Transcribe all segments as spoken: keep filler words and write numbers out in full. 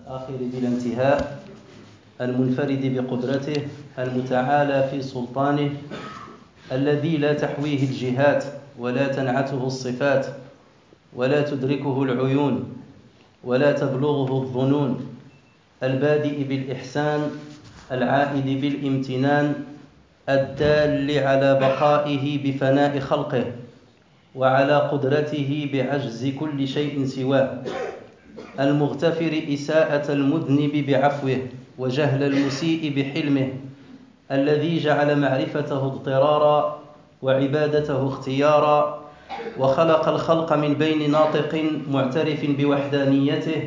الآخر بلا انتهاء المنفرد بقدرته المتعالى في سلطانه الذي لا تحويه الجهات ولا تنعته الصفات ولا تدركه العيون ولا تبلغه الظنون البادئ بالإحسان العائد بالامتنان الدال على بقائه بفناء خلقه وعلى قدرته بعجز كل شيء سواه المغتفر إساءة المذنب بعفوه وجهل المسيء بحلمه الذي جعل معرفته اضطرارا وعبادته اختيارا وخلق الخلق من بين ناطق معترف بوحدانيته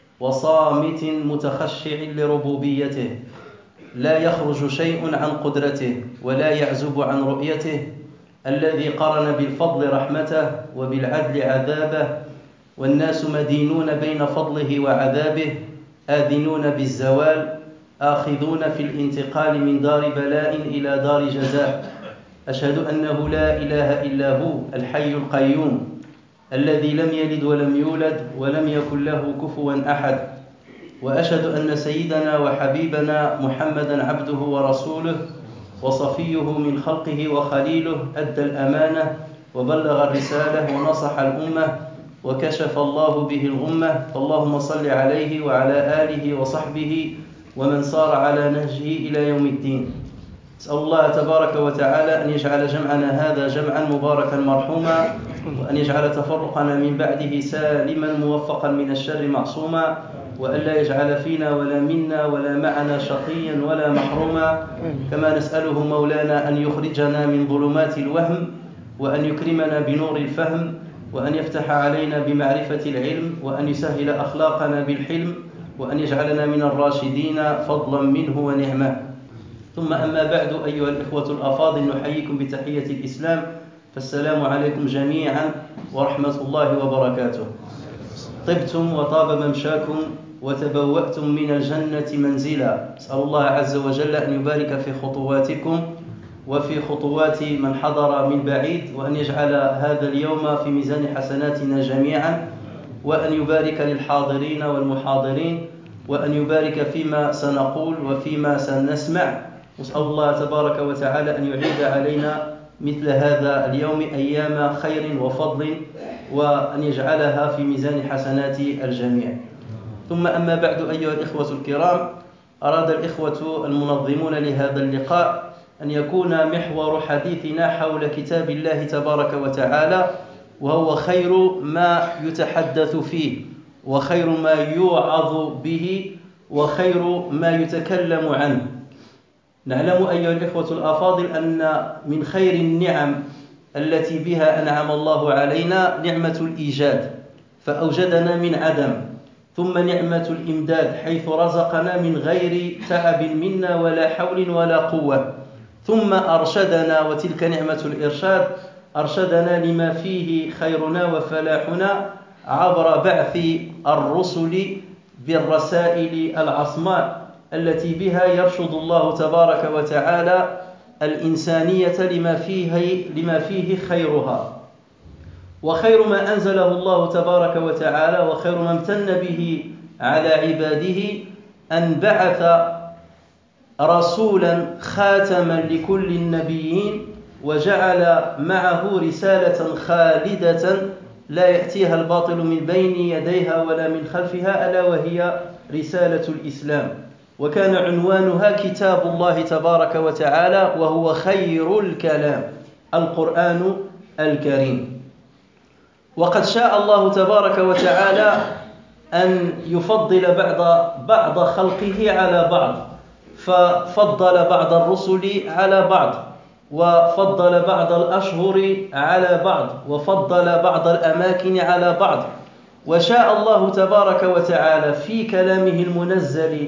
وصامت متخشع لربوبيته لا يخرج شيء عن قدرته ولا يعزب عن رؤيته الذي قرن بالفضل رحمته وبالعدل عذابه والناس مدينون بين فضله وعذابه آذنون بالزوال آخذون في الانتقال من دار بلاء إلى دار جزاء أشهد أنه لا إله إلا هو الحي القيوم الذي لم يلد ولم يولد ولم يكن له كفوا أحد وأشهد أن سيدنا وحبيبنا محمدا عبده ورسوله وصفيه من خلقه وخليله أدى الأمانة وبلغ الرسالة ونصح الأمة وكشف الله به الغمة فاللهم صل عليه وعلى آله وصحبه ومن صار على نهجه إلى يوم الدين. أسأل الله تبارك وتعالى أن يجعل جمعنا هذا جمعا مباركا مرحوما وأن يجعل تفرقنا من بعده سالما موفقا من الشر معصوما وألا يجعل فينا ولا منا ولا معنا شقيا ولا محروما كما نسأله مولانا أن يخرجنا من ظلمات الوهم وأن يكرمنا بنور الفهم وأن يفتح علينا بمعرفة العلم وأن يسهل أخلاقنا بالحلم وأن يجعلنا من الراشدين فضلا منه ونعمه. ثم أما بعد أيها الإخوة الأفاضل نحييكم بتحية الإسلام فالسلام عليكم جميعا ورحمة الله وبركاته. طبتم وطاب ممشاكم وتبوأتم من الجنة منزلا. أسأل الله عز وجل أن يبارك في خطواتكم وفي خطوات من حضر من بعيد وأن يجعل هذا اليوم في ميزان حسناتنا جميعا وأن يبارك للحاضرين والمحاضرين وأن يبارك فيما سنقول وفيما سنسمع. نسأل الله تبارك وتعالى أن يعيد علينا مثل هذا اليوم أيام خير وفضل وأن يجعلها في ميزان حسنات الجميع. ثم أما بعد أيها الإخوة الكرام أراد الإخوة المنظمون لهذا اللقاء أن يكون محور حديثنا حول كتاب الله تبارك وتعالى وهو خير ما يتحدث فيه وخير ما يوعظ به وخير ما يتكلم عنه. نعلم أيها الإخوة الأفاضل أن من خير النعم التي بها أنعم الله علينا نعمة الإيجاد فأوجدنا من عدم ثم نعمة الإمداد حيث رزقنا من غير تعب منا ولا حول ولا قوة ثم أرشدنا وتلك نعمة الإرشاد أرشدنا لما فيه خيرنا وفلاحنا عبر بعث الرسل بالرسائل العصماء التي بها يرشد الله تبارك وتعالى الإنسانية لما فيه, لما فيه خيرها. وخير ما أنزله الله تبارك وتعالى وخير ما امتن به على عباده أن بعث رسولا خاتما لكل النبيين وجعل معه رسالة خالدة لا يأتيها الباطل من بين يديها ولا من خلفها ألا وهي رسالة الإسلام وكان عنوانها كتاب الله تبارك وتعالى وهو خير الكلام القرآن الكريم. وقد شاء الله تبارك وتعالى أن يفضل بعض بعض خلقه على بعض ففضل بعض الرسل على بعض وفضل بعض الأشهر على بعض وفضل بعض الأماكن على بعض وشاء الله تبارك وتعالى في كلامه المنزل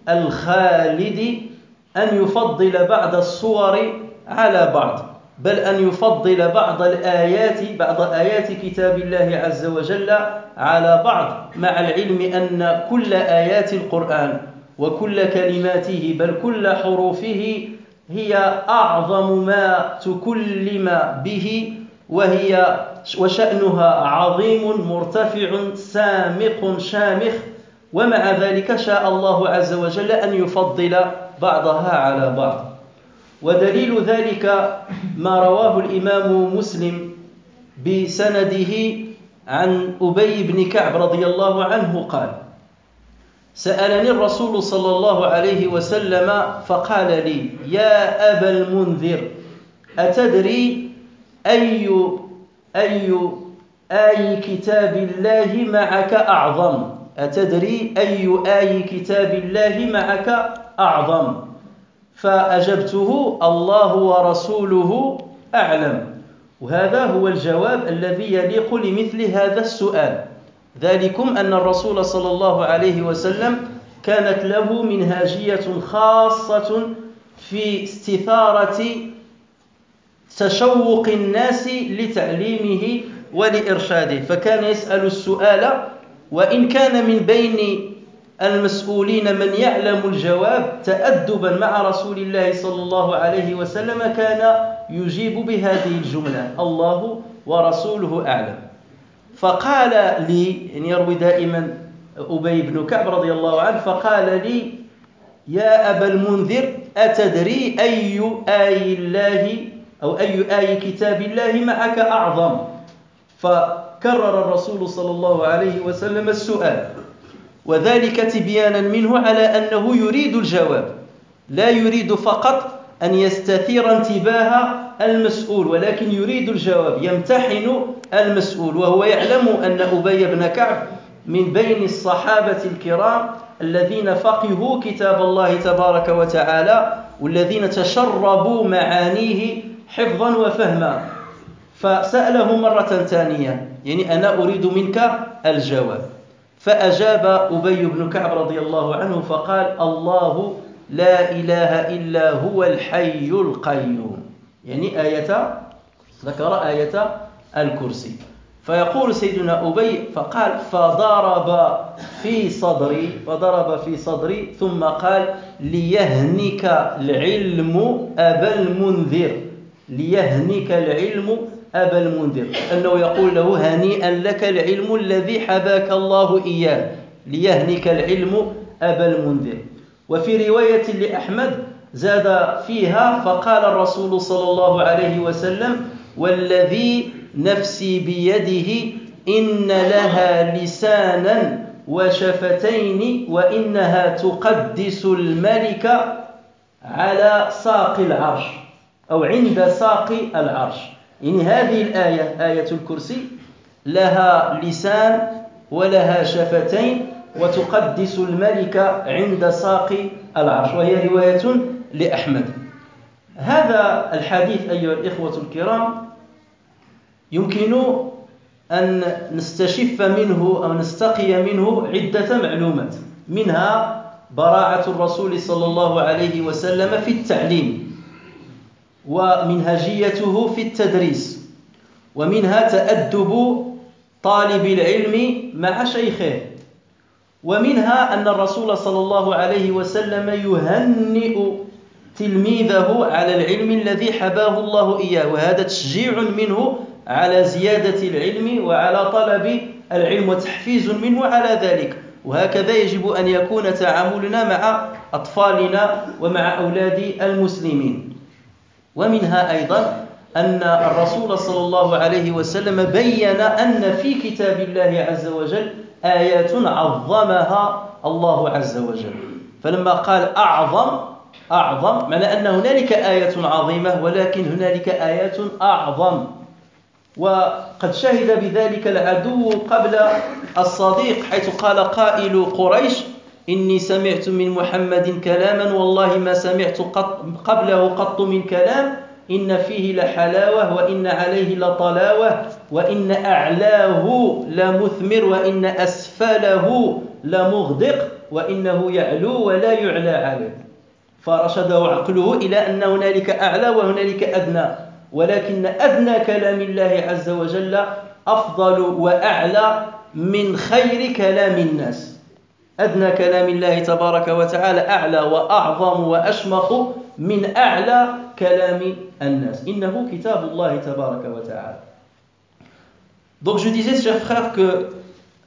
الخالد أن يفضل بعض الصور على بعض بل أن يفضل بعض الآيات بعض آيات كتاب الله عز وجل على بعض مع العلم أن كل آيات القرآن وكل كلماته بل كل حروفه هي أعظم ما تكلم به وهي وشأنها عظيم مرتفع سامق شامخ ومع ذلك شاء الله عز وجل أن يفضل بعضها على بعض. ودليل ذلك ما رواه الإمام مسلم بسنده عن أبي بن كعب رضي الله عنه قال: سألني الرسول صلى الله عليه وسلم فقال لي: يا أبا المنذر، أتدري أي أي آي كتاب الله معك أعظم؟ أتدري أي آي كتاب الله معك أعظم؟ فأجبته: الله ورسوله أعلم. وهذا هو الجواب الذي يليق لمثل هذا السؤال، ذلكم أن الرسول صلى الله عليه وسلم كانت له منهاجية خاصة في استثارة تشوق الناس لتعليمه ولإرشاده، فكان يسأل السؤال، وإن كان من بين المسؤولين من يعلم الجواب تأدبا مع رسول الله صلى الله عليه وسلم كان يجيب بهذه الجملة: الله ورسوله أعلم. فقال لي، يعني يروي دائما أبي بن كعب رضي الله عنه، فقال لي: يا أبا المنذر، أتدري أي آي الله أو أي آي كتاب الله معك أعظم؟ فكرر الرسول صلى الله عليه وسلم السؤال، وذلك تبيانا منه على أنه يريد الجواب، لا يريد فقط أن يستثير انتباه المسؤول، ولكن يريد الجواب، يمتحن المسؤول. وهو يعلم أن أبي بن كعب من بين الصحابة الكرام الذين فقهوا كتاب الله تبارك وتعالى، والذين تشربوا معانيه حفظا وفهما. فسأله مرة ثانية، يعني أنا أريد منك الجواب. فأجاب أبي بن كعب رضي الله عنه فقال: الله لا إله إلا هو الحي القيوم، يعني آية، ذكر آية الكرسي. فيقول سيدنا أبي: فقال: فضرب في صدري فضرب في صدري ثم قال: ليهنك العلم أبا المنذر، ليهنك العلم أبا المنذر، أنه يقول له: هنيئا لك العلم الذي حباك الله إياه، ليهنك العلم أبا المنذر. وفي رواية لأحمد زاد فيها: فقال الرسول صلى الله عليه وسلم: والذي نفسي بيده إن لها لسانا وشفتين وإنها تقدس الملك على ساق العرش أو عند ساق العرش. يعني هذه الآية، آية الكرسي، لها لسان ولها شفتين وتقدس الملك عند ساق العرش، وهي رواية لأحمد. هذا الحديث أيها الإخوة الكرام يمكن أن نستشف منه أو نستقي منه عدة معلومات، منها براعة الرسول صلى الله عليه وسلم في التعليم، ومنهجيته في التدريس، ومنها تأدب طالب العلم مع شيخه، ومنها أن الرسول صلى الله عليه وسلم يهنئ تلميذه على العلم الذي حباه الله إياه، وهذا تشجيع منه على زيادة العلم وعلى طلب العلم وتحفيز منه على ذلك. وهكذا يجب أن يكون تعاملنا مع أطفالنا ومع أولاد المسلمين. ومنها أيضا أن الرسول صلى الله عليه وسلم بيّن أن في كتاب الله عز وجل آيات عظمها الله عز وجل، فلما قال أعظم أعظم معنى أن هنالك آية عظيمة، ولكن هنالك آيات أعظم. وقد شهد بذلك العدو قبل الصديق، حيث قال قائل قريش: إني سمعت من محمد كلاما والله ما سمعت قط قبله قط من كلام، إن فيه لحلاوة وإن عليه لطلاوة وإن أعلاه لمثمر وإن أسفله لمغدق وإنه يعلو ولا يعلى عليه. فرشده عقله إلى أن هنالك أعلى وهنالك أدنى، ولكن أدنى كلام الله عز وجل أفضل وأعلى من خير كلام الناس. أدنى كلام الله تبارك وتعالى أعلى وأعظم وأشمخ من أعلى كلام الناس، إنه كتاب الله تبارك وتعالى. Donc je disais, chers frères, que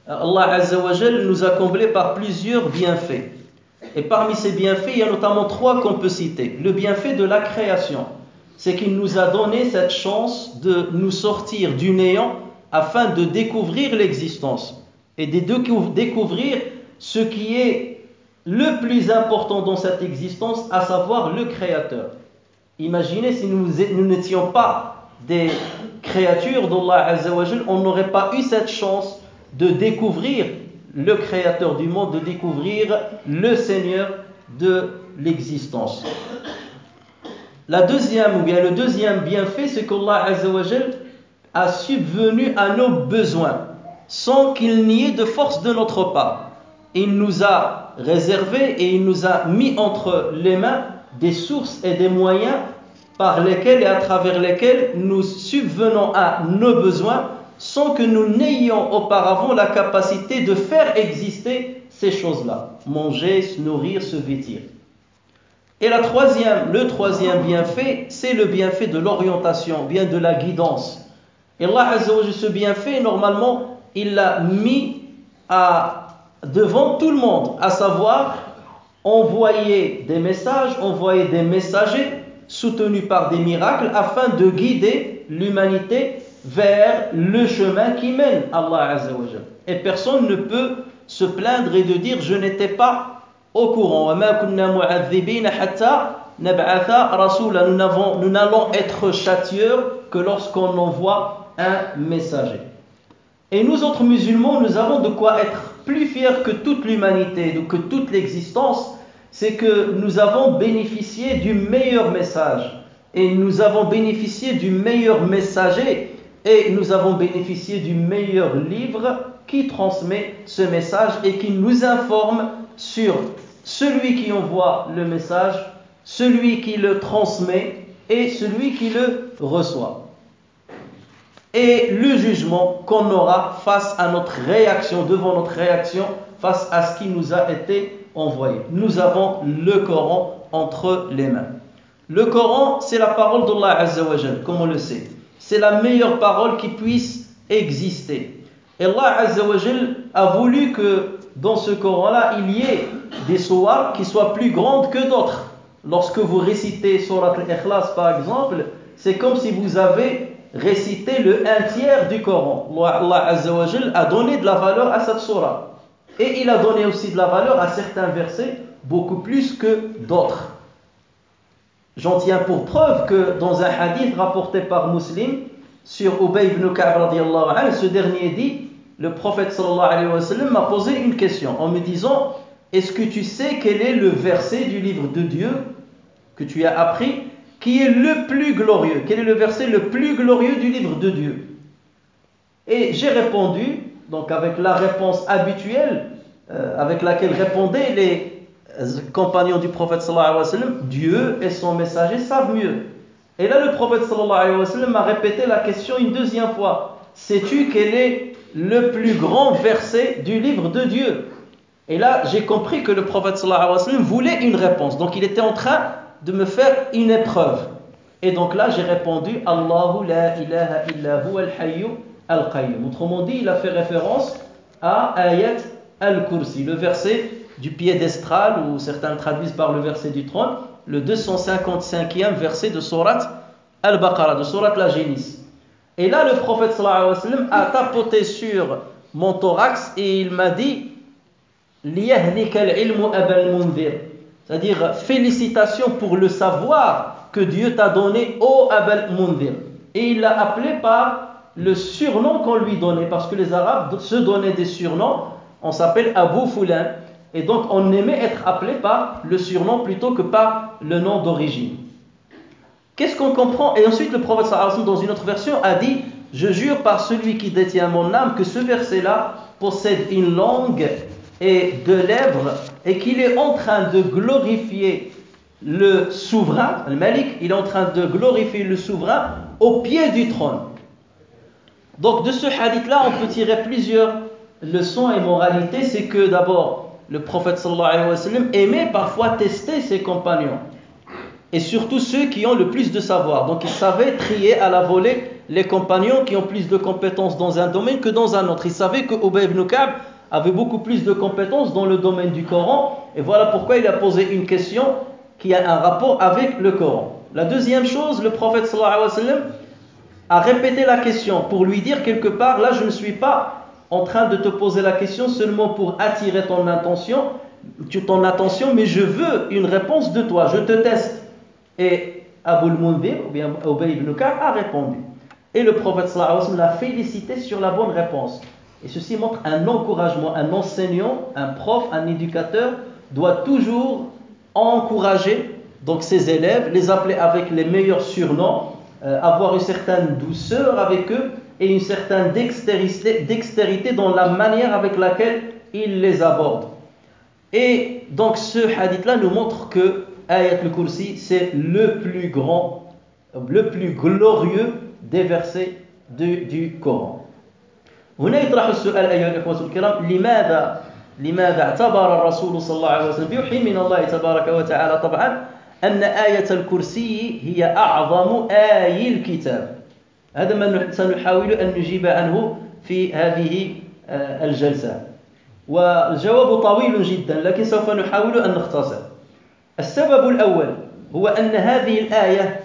Allah Azza wa Jal nous a comblés par plusieurs bienfaits. Et parmi ces bienfaits, il y a notamment trois qu'on peut citer. Le bienfait de la création, c'est qu'il nous a donné cette chance de nous sortir du néant afin de découvrir l'existence et de découvrir ce qui est le plus important dans cette existence, à savoir le Créateur. Imaginez si nous, nous n'étions pas des créatures d'Allah Azza wa Jal, on n'aurait pas eu cette chance de découvrir le Créateur du monde, de découvrir le Seigneur de l'existence. La deuxième, ou bien le deuxième bienfait, c'est qu'Allah Azza wa Jal a subvenu à nos besoins sans qu'il n'y ait de force de notre part. Il nous a réservé et il nous a mis entre les mains des sources et des moyens par lesquels et à travers lesquels nous subvenons à nos besoins sans que nous n'ayons auparavant la capacité de faire exister ces choses-là. Manger, se nourrir, se vêtir. Et la troisième, le troisième bienfait, c'est le bienfait de l'orientation, bien de la guidance. Et Allah Azza wa Jalla, ce bienfait, normalement, il l'a mis à, devant tout le monde, à savoir envoyer des messages, envoyer des messagers soutenus par des miracles afin de guider l'humanité vers le chemin qui mène à Allah Azza wa Jalla. Et personne ne peut se plaindre et de dire je n'étais pas au courant. Nous n'avons, nous n'allons être châtieurs que lorsqu'on envoie un messager. Et nous autres musulmans, nous avons de quoi être plus fiers que toute l'humanité, que toute l'existence. C'est que nous avons bénéficié du meilleur message. Et nous avons bénéficié du meilleur messager. Et nous avons bénéficié du meilleur livre qui transmet ce message et qui nous informe sur celui qui envoie le message, celui qui le transmet et celui qui le reçoit. Et le jugement qu'on aura face à notre réaction, devant notre réaction, face à ce qui nous a été envoyé. Nous avons le Coran entre les mains. Le Coran, c'est la parole d'Allah Azza wa Jal, comme on le sait. C'est la meilleure parole qui puisse exister. Et Allah Azza wa Jal a voulu que dans ce Coran-là, il y ait des sourates qui soient plus grandes que d'autres. Lorsque vous récitez Surat al-Ikhlas par exemple, c'est comme si vous avez récité le un tiers du Coran. Allah Azza wa Jal a donné de la valeur à cette sourate. Et il a donné aussi de la valeur à certains versets, beaucoup plus que d'autres. J'en tiens pour preuve que dans un hadith rapporté par Muslim, sur Ubay ibn Ka'b radiyallahu anhu, ce dernier dit, le prophète sallallahu alayhi wa sallam m'a posé une question en me disant, est-ce que tu sais quel est le verset du livre de Dieu que tu as appris qui est le plus glorieux? Quel est le verset le plus glorieux du livre de Dieu? Et j'ai répondu, donc avec la réponse habituelle, euh, avec laquelle répondaient les compagnons du prophète sallallahu alayhi wa sallam, Dieu et son messager savent mieux. Et là le prophète sallallahu alayhi wa sallam m'a répété la question une deuxième fois. Sais-tu quel est le plus grand verset du livre de Dieu? Et là j'ai compris que le prophète sallallahu alayhi wa sallam voulait une réponse. Donc il était en train de me faire une épreuve. Et donc là j'ai répondu Allahu la ilaha illa huwa al-hayyu al-qayyum. Autrement dit, il a fait référence à Ayat al-Kursi, le verset du piédestal, ou certains le traduisent par le verset du trône, le deux cent cinquante-cinquième verset de Sourate Al-Baqarah, de Sourate la Génisse. Et là, le prophète sallallahu alayhi wa sallam a tapoté sur mon thorax et il m'a dit Liyahlika al-ilmu abal munzir, c'est-à-dire félicitations pour le savoir que Dieu t'a donné, ô Abal Munzir. Et il l'a appelé par le surnom qu'on lui donnait, parce que les Arabes se donnaient des surnoms. On s'appelle Abu Fulan, et donc on aimait être appelé par le surnom plutôt que par le nom d'origine. Qu'est-ce qu'on comprend? Et ensuite le prophète sallallahu alayhi wa sallam, dans une autre version, a dit je jure par celui qui détient mon âme que ce verset-là possède une langue et deux lèvres, et qu'il est en train de glorifier le souverain, le Malik, il est en train de glorifier le souverain au pied du trône. Donc de ce hadith-là, on peut tirer plusieurs leçons et moralités. C'est que d'abord, le prophète sallallahu alayhi wa sallam aimait parfois tester ses compagnons, et surtout ceux qui ont le plus de savoir. Donc il savait trier à la volée les compagnons qui ont plus de compétences dans un domaine que dans un autre. Ils savaient que Ubay ibn Ka'b avait beaucoup plus de compétences dans le domaine du Coran, et voilà pourquoi il a posé une question qui a un rapport avec le Coran. La deuxième chose, le prophète sallallahu alayhi wa sallam a répété la question pour lui dire quelque part, là je ne suis pas en train de te poser la question seulement pour attirer ton attention, ton attention, mais je veux une réponse de toi, je te teste. Et Abu al-Mundhir, ou bien Ubay ibn Ka'b, a répondu. Et le prophète sallallahu alayhi wa sallam l'a félicité sur la bonne réponse. Et ceci montre un encouragement. Un enseignant, un prof, un éducateur doit toujours encourager donc ses élèves, les appeler avec les meilleurs surnoms, euh, avoir une certaine douceur avec eux et une certaine dextérité, dextérité dans la manière avec laquelle il les aborde. Et donc ce hadith-là nous montre que Ayat al-Kursi, c'est le plus grand, le plus glorieux des versets de, du Coran. هنا يطرح السؤال أيها الإخوة الكرام، لماذا لماذا اعتبر الرسول صلى الله عليه وسلم بوحي من الله تبارك وتعالى طبعا أن آية الكرسي هي أعظم آي الكتاب؟ هذا ما سنحاول أن نجيب عنه في هذه الجلسة، والجواب طويل جدا لكن سوف نحاول أن نختصر. السبب الأول هو أن هذه الآية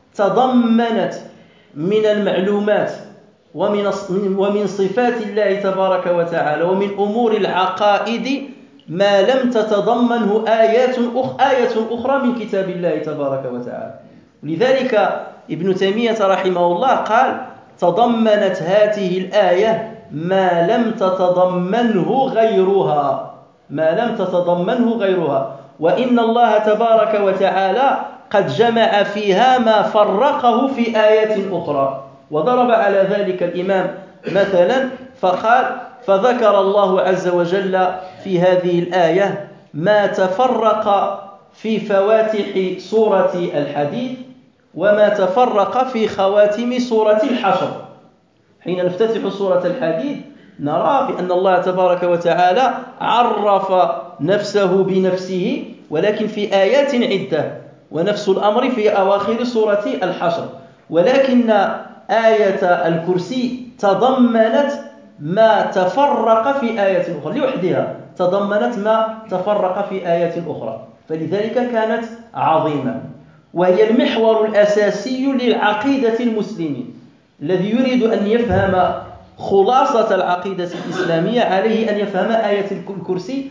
تضمنت من المعلومات ومن ومن صفات الله تبارك وتعالى ومن أمور العقائد ما لم تتضمنه آيات أخ آية أخرى من كتاب الله تبارك وتعالى. لذلك ابن تيمية رحمه الله قال تضمنت هذه الآية ما لم تتضمنه غيرها ما لم تتضمنه غيرها وإن الله تبارك وتعالى قد جمع فيها ما فرقه في آيات أخرى. وضرب على ذلك الإمام مثلا فقال فذكر الله عز وجل في هذه الآية ما تفرق في فواتح سورة الحديث وما تفرق في خواتم سورة الحشر. حين نفتتح سورة الحديث نرى بأن الله تبارك وتعالى عرف نفسه بنفسه ولكن في آيات عدة، ونفس الأمر في أواخر سورة الحشر، ولكن آية الكرسي تضمنت ما تفرق في آيات أخرى لوحدها، تضمنت ما تفرق في آيات أخرى، فلذلك كانت عظيمة، وهي المحور الأساسي للعقيدة المسلمين. الذي يريد أن يفهم خلاصة العقيدة الإسلامية عليه أن يفهم آية الكرسي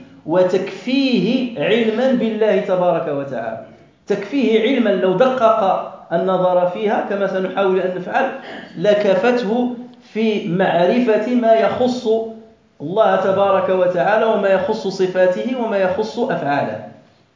وتكفيه علما بالله تبارك وتعالى، تكفيه علما لو دقق النظر فيها كما سنحاول أن نفعل لكفته في معرفة ما يخص الله تبارك وتعالى وما يخص صفاته وما يخص أفعاله.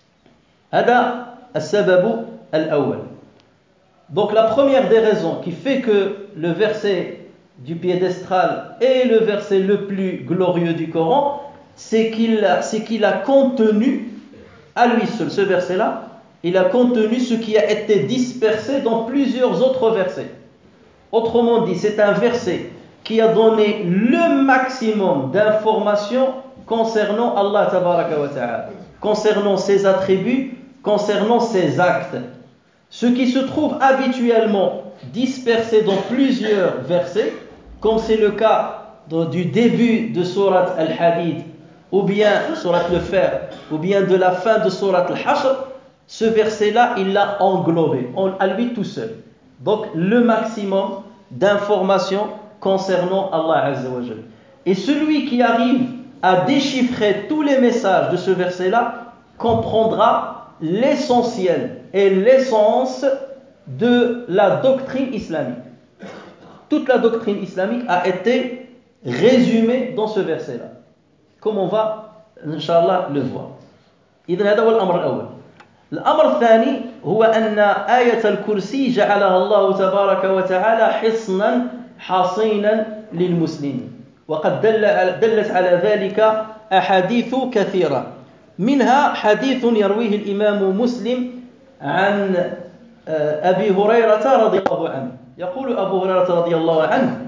هذا السبب الأول. Donc la première des raisons qui fait que le verset du piédestal est le verset le plus glorieux du Coran, c'est qu'il a, c'est qu'il a contenu à lui seul, ce verset-là, il a contenu ce qui a été dispersé dans plusieurs autres versets. Autrement dit, c'est un verset qui a donné le maximum d'informations concernant Allah tabaraka wa ta'ala, concernant ses attributs, concernant ses actes. Ce qui se trouve habituellement dispersé dans plusieurs versets, comme c'est le cas du début de Surat Al-Hadid, ou bien Surat Al-Fer, ou bien de la fin de Surat Al-Hashr, ce verset-là, il l'a englobé, à lui tout seul. Donc, le maximum d'informations concernant Allah Azza wa Jalla. Et celui qui arrive à déchiffrer tous les messages de ce verset-là comprendra l'essentiel et l'essence de la doctrine islamique. Toute la doctrine islamique a été résumée dans ce verset-là, comme on va, Inch'Allah, le voir. إذن هذا هو الأمر الأول. الأمر الثاني هو أن آية الكرسي جعلها الله تبارك وتعالى حصنا حصينا للمسلمين، وقد دل دلت على ذلك أحاديث كثيرة، منها حديث يرويه الإمام مسلم عن أبي هريرة رضي الله عنه. يقول أبو هريرة رضي الله عنه: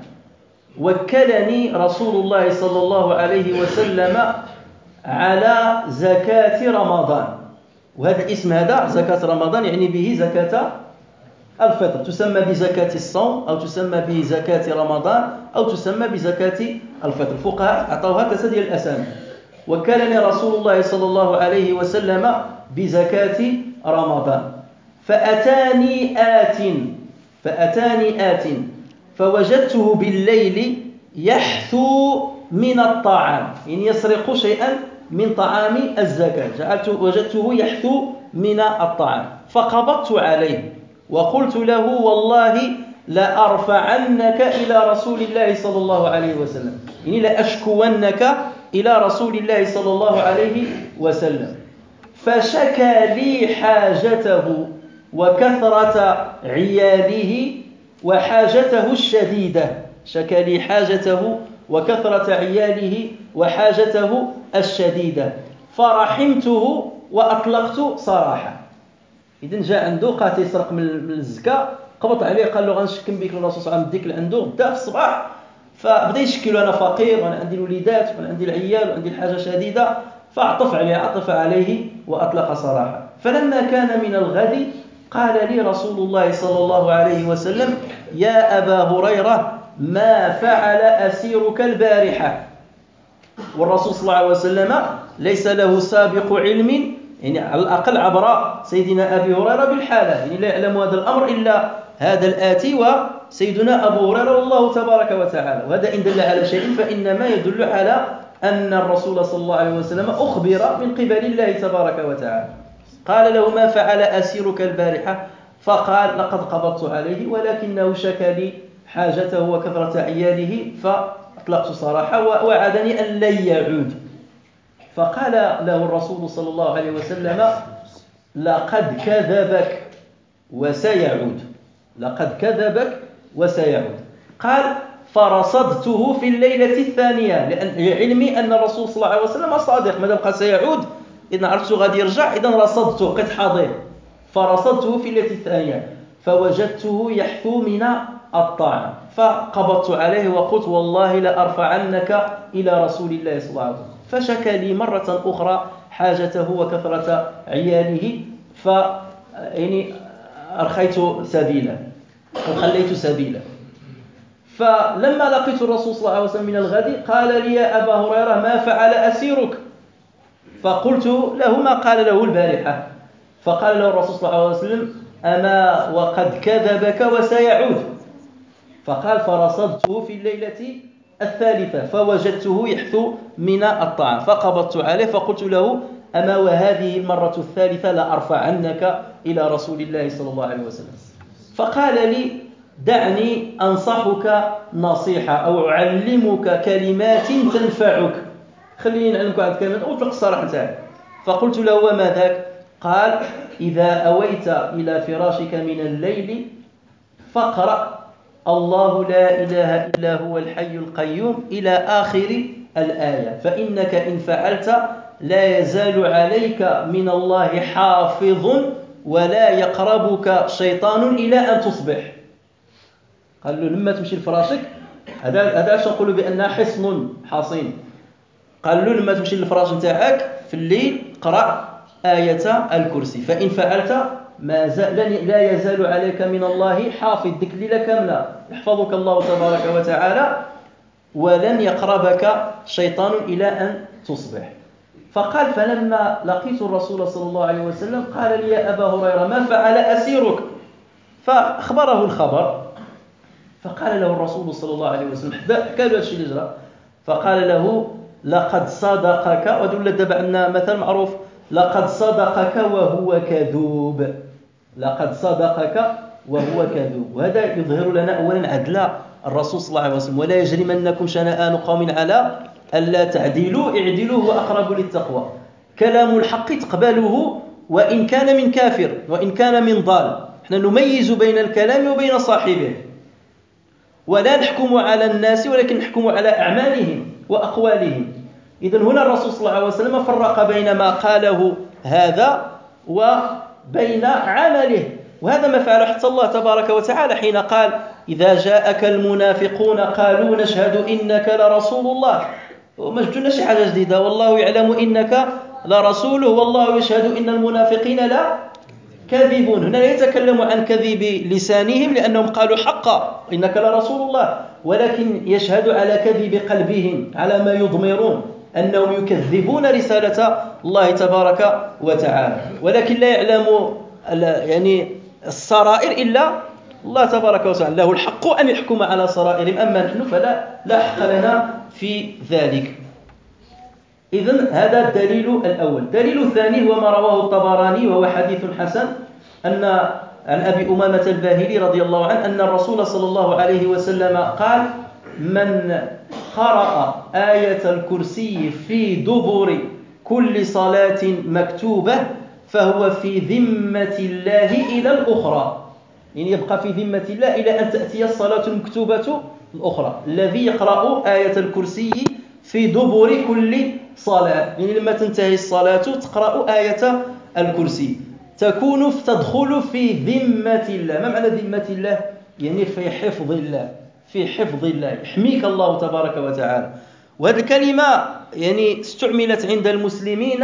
وكلني رسول الله صلى الله عليه وسلم على زكاة رمضان. وهذا الاسم هذا زكاة رمضان يعني به زكاة الفطر، تسمى بزكاة الصوم أو تسمى بزكاة رمضان أو تسمى بزكاة الفطر. الفقهاء أعطوها ثلاثة ديال الأسامي. وكلني رسول الله صلى الله عليه وسلم بزكاة رمضان. فأتاني آت فأتاني آت فوجدته بالليل يحثو من الطعام، يعني يسرق شيئا من طعام الزكاة، جعلت وجدته يحثو من الطعام فقبضت عليه وقلت له والله لأرفعنك إلى رسول الله صلى الله عليه وسلم، يعني لأشكونك إلى رسول الله صلى الله عليه وسلم. فشكى لي حاجته وكثرة عياله وحاجته الشديدة، شكى لي حاجته وكثرة عياله وحاجته الشديدة فرحمته وأطلقت سراحه. إذن جاء عنده قاتل يسرق من الزكاة، قبض عليه قال له غنشكم بك الرسول صلى الله عليه وسلم، ديك لعنده غدا في الصباح. فبدا يشكي له أنا فقير وأنا عندي الوليدات وأنا عندي العيال وعندي الحاجة شديدة، فأعطف عليه عطف عليه وأطلق سراحه. فلما كان من الغد قال لي رسول الله صلى الله عليه وسلم يا أبا هريرة ما فعل أسيرك البارحة. والرسول صلى الله عليه وسلم ليس له سابق علم، يعني على الأقل عبر سيدنا أبي هريرة بالحالة، يعني لا يعلم هذا الأمر إلا هذا الآتي وسيدنا أبو هريرة والله تبارك وتعالى. وهذا إن دل على شيء فإنما يدل على أن الرسول صلى الله عليه وسلم أخبر من قبل الله تبارك وتعالى. قال له ما فعل أسيرك البارحة؟ فقال لقد قبضت عليه ولكنه شكى لي حاجته وكثرة عياله فأطلقت سراحه ووعدني أن لن يعود. فقال له الرسول صلى الله عليه وسلم لقد كذبك وسيعود، لقد كذبك وسيعود. قال فرصدته في الليلة الثانية، لأن علمي أن الرسول صلى الله عليه وسلم صادق، ماذا بقى سيعود إذا عرفت غادي يرجع، إذا رصدته قد حاضر. فرصدته في الليلة الثانية فوجدته يحثو من الطعام فقبضت عليه وقلت والله لأرفعنك إلى رسول الله صلى الله عليه وسلم. فشكى لي مرة أخرى حاجته وكثرة عياله ف يعني أرخيت سبيلا أو خليت سبيلا. فلما لقيت الرسول صلى الله عليه وسلم من الغد قال لي يا أبا هريرة ما فعل أسيرك؟ فقلت له ما قال له البارحة. فقال له الرسول صلى الله عليه وسلم أما وقد كذبك وسيعود. فقال فرصدته في الليلة الثالثة فوجدته يحثو من الطعام فقبضت عليه فقلت له أما وهذه المرة الثالثة لأرفعنك إلى رسول الله صلى الله عليه وسلم. فقال لي دعني أنصحك نصيحة أو أعلمك كلمات تنفعك. خليني نعلمك عن كلمات أطلق الصراحة تاعك. فقلت له وما ذاك؟ قال إذا أويت إلى فراشك من الليل فاقرأ الله لا إله إلا هو الحي القيوم إلى آخر الآية، فإنك إن فعلت لا يزال عليك من الله حافظ ولا يقربك شيطان إلى أن تصبح. قال له لما تمشي لفراشك، هذا هذا عشان نقولوا بأنها حصن حصين. قال له لما تمشي للفراش نتاعك في الليل قرأ آية الكرسي، فإن فعلت ما زال لا يزال عليك من الله حافظ، ديك الليلة كاملة يحفظك الله تبارك وتعالى ولن يقربك شيطان إلى أن تصبح. فقال فلما لقيت الرسول صلى الله عليه وسلم قال لي يا أبا هريرة ما فعل أسيرك؟ فأخبره الخبر. فقال له الرسول صلى الله عليه وسلم حكى له الشيء اللي جرى. فقال له لقد صدقك، ودل دابا عندنا مثل معروف لقد صدقك وهو كذوب، لقد صدقك وهو كذوب. وهذا يظهر لنا أولا عدل الرسول صلى الله عليه وسلم ولا يجرمنكم شنآن قوم على ألا تعدلوا اعدلوا هو أقرب للتقوى. كلام الحق تقبله وإن كان من كافر وإن كان من ضال. احنا نميز بين الكلام وبين صاحبه ولا نحكم على الناس ولكن نحكم على أعمالهم وأقوالهم. إذن هنا الرسول صلى الله عليه وسلم فرق بين ما قاله هذا وبين عمله، وهذا ما فعله حتى الله تبارك وتعالى حين قال إذا جاءك المنافقون قالوا نشهد إنك لرسول الله. وما جدنا شي حاجة جديدة، والله يعلم إنك لرسوله والله يشهد إن المنافقين لا كاذب. هنا لا يتكلم عن كذب لسانهم لأنهم قالوا حقا إنك لرسول الله، ولكن يشهد على كذب قلبهم، على ما يضمرون أنهم يكذبون رسالة الله تبارك وتعالى، ولكن لا يعلم يعني السرائر إلا الله تبارك وتعالى. له الحق أن يحكم على سرائرهم، أما نحن فلا لا حق لنا في ذلك. إذن هذا الدليل الأول. الدليل الثاني هو ما رواه الطبراني وهو حديث حسن أن عن أبي أمامة الباهلي رضي الله عنه أن الرسول صلى الله عليه وسلم قال: من قرأ آية الكرسي في دبر كل صلاة مكتوبة فهو في ذمة الله إلى الأخرى، يعني يبقى في ذمة الله إلى أن تأتي الصلاة المكتوبة الأخرى. الذي يقرأ آية الكرسي في دبر كل صلاة، يعني لما تنتهي الصلاة تقرأ آية الكرسي، تكون تدخل في ذمة الله. ما معنى ذمة الله؟ يعني في حفظ الله، في حفظ الله، يحميك الله تبارك وتعالى. وهذه الكلمة يعني استعملت عند المسلمين